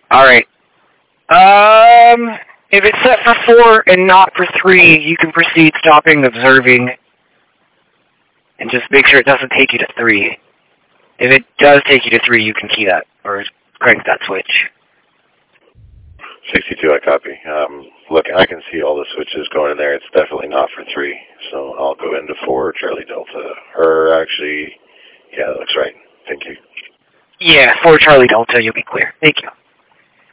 Alright. If it's set for 4 and not for 3, you can proceed stopping observing. And just make sure it doesn't take you to 3. If it does take you to 3, you can key that, or crank that switch. 62, I copy. Look, I can see all the switches going in there. It's definitely not for 3, so I'll go into 4, Charlie Delta. Or actually, yeah, that looks right. Thank you. Yeah, 4 Charlie Delta, you'll be clear. Thank you.